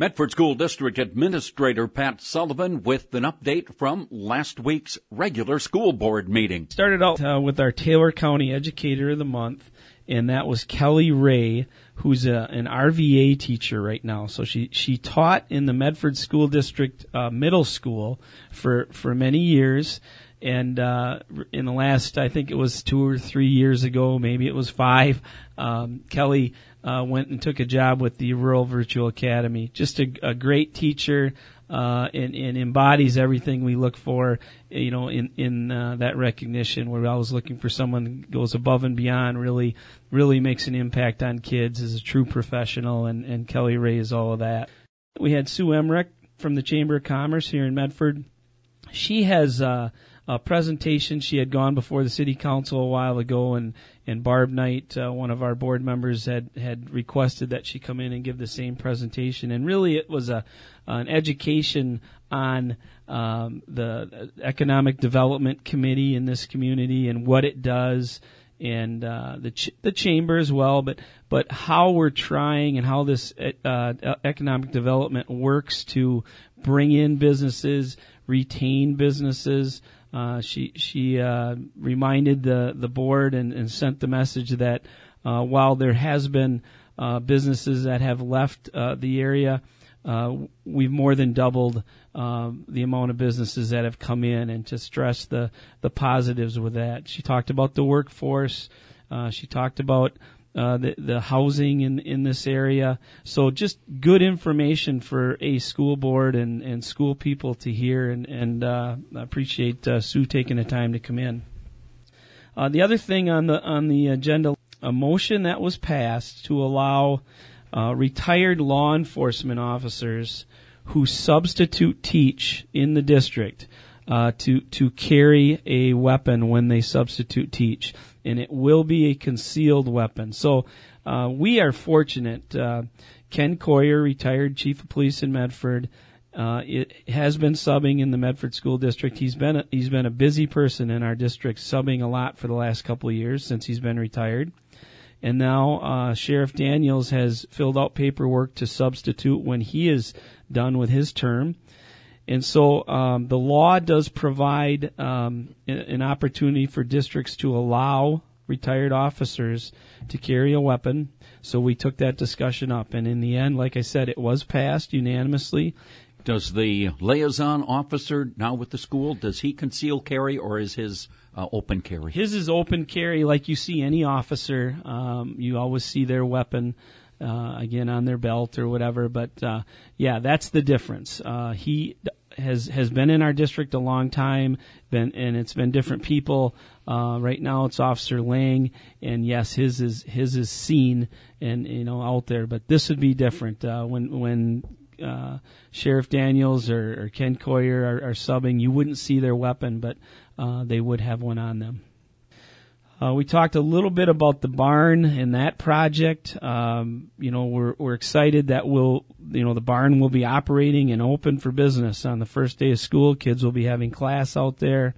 Medford School District Administrator Pat Sullivan with an update from last week's regular school board meeting. Started out with our Taylor County Educator of the Month, and that was Kelly Ray, who's an RVA teacher right now. So she taught in the Medford School District middle school for many years. And in the last, I think it was 2 or 3 years ago, maybe it was 5, Kelly went and took a job with the Rural Virtual Academy. Just a great teacher, and embodies everything we look for, in that recognition. We're always looking for someone who goes above and beyond, really makes an impact on kids, is a true professional, and Kelly Ray is all of that. We had Sue Emmerich from the Chamber of Commerce here in Medford. She has a presentation. She had gone before the city council a while ago, and Barb Knight, one of our board members, had requested that she come in and give the same presentation. And really, it was an education on the Economic Development Committee in this community and what it does, and the chamber as well, but how we're trying and how this economic development works to bring in businesses, retain businesses. She reminded the board and sent the message that while there has been businesses that have left the area, we've more than doubled the amount of businesses that have come in, and to stress the positives with that. She talked about the workforce. She talked about the housing in this area. So just good information for a school board and school people to hear, and I appreciate Sue taking the time to come in. The other thing on the agenda, a motion that was passed to allow retired law enforcement officers who substitute teach in the district to carry a weapon when they substitute teach, and it will be a concealed weapon. So we are fortunate. Ken Coyer, retired chief of police in Medford, it has been subbing in the Medford School District. He's been a busy person in our district, subbing a lot for the last couple of years since he's been retired. And now Sheriff Daniels has filled out paperwork to substitute when he is done with his term. And so the law does provide an opportunity for districts to allow retired officers to carry a weapon. So we took that discussion up. And in the end, like I said, it was passed unanimously. Does the liaison officer now with the school, does he conceal carry, or is his open carry? His is open carry, like you see any officer. You always see their weapon, again, on their belt or whatever. But, yeah, that's the difference. He has been in our district a long time, and it's been different people. Right now it's Officer Lang, and yes, his is seen and, out there. But this would be different. When Sheriff Daniels or Ken Coyer are subbing, you wouldn't see their weapon, but they would have one on them. We talked a little bit about the barn and that project. We're excited that the barn will be operating and open for business on the first day of school. Kids will be having class out there.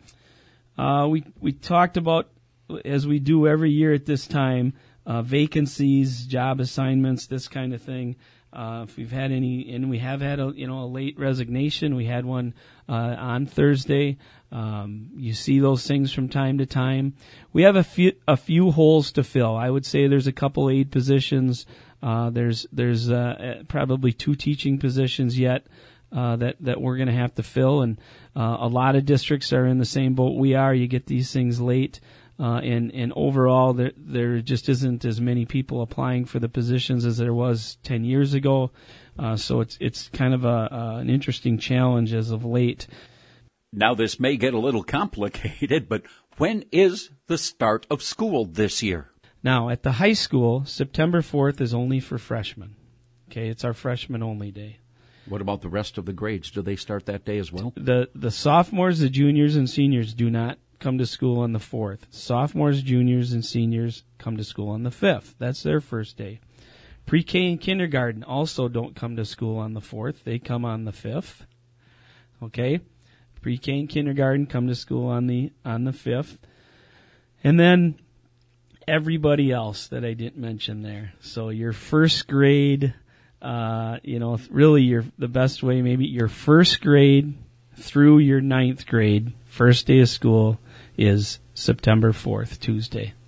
We talked about, as we do every year at this time, vacancies, job assignments, this kind of thing. If we've had any, and we have had a late resignation. We had one on Thursday. You see those things from time to time. We have a few holes to fill. I would say there's a couple aide positions. There's probably 2 teaching positions yet that we're going to have to fill, and a lot of districts are in the same boat we are. You get these things late. And overall, there just isn't as many people applying for the positions as there was 10 years ago. So it's kind of an interesting challenge as of late. Now, this may get a little complicated, but when is the start of school this year? Now, at the high school, September 4th is only for freshmen. Okay, it's our freshman-only day. What about the rest of the grades? Do they start that day as well? The sophomores, the juniors, and seniors do not come to school on the 4th. Sophomores, juniors, and seniors come to school on the 5th. That's their first day. Pre-K and kindergarten also don't come to school on the 4th. They come on the 5th. Okay? Pre-K and kindergarten come to school on the 5th. And then everybody else that I didn't mention there. So your first grade, really the best way, maybe your first grade through your ninth grade, first day of school is September 4th, Tuesday.